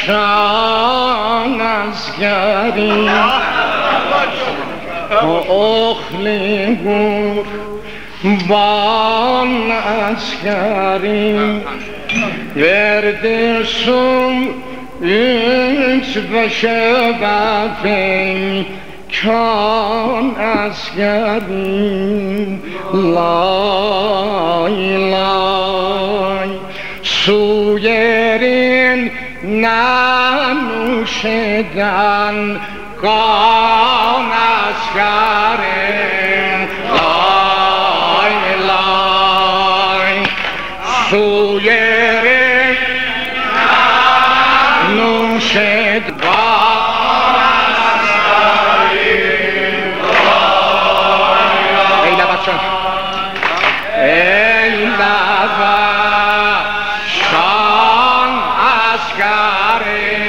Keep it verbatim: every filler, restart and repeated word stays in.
شان اسکری اخلی گور بان اسکری وردشم üç beşebefin kan askerim lay lay su yerinden üşeden kan askerim lay lay su yerinden نوشد با ای لبشان ای لبشان اسکری